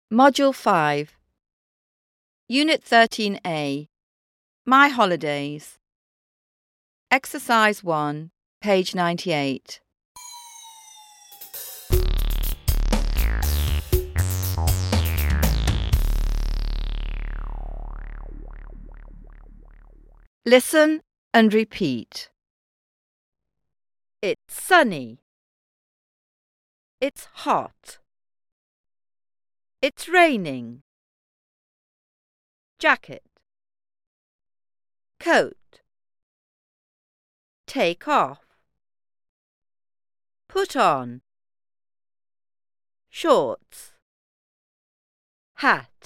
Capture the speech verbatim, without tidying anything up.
Module five, Unit thirteen A, My Holidays. Exercise one, page ninety-eight. Listen and repeat. It's sunny. It's hot. It's raining. Jacket. Coat. Take off. Put on. Shorts. Hat.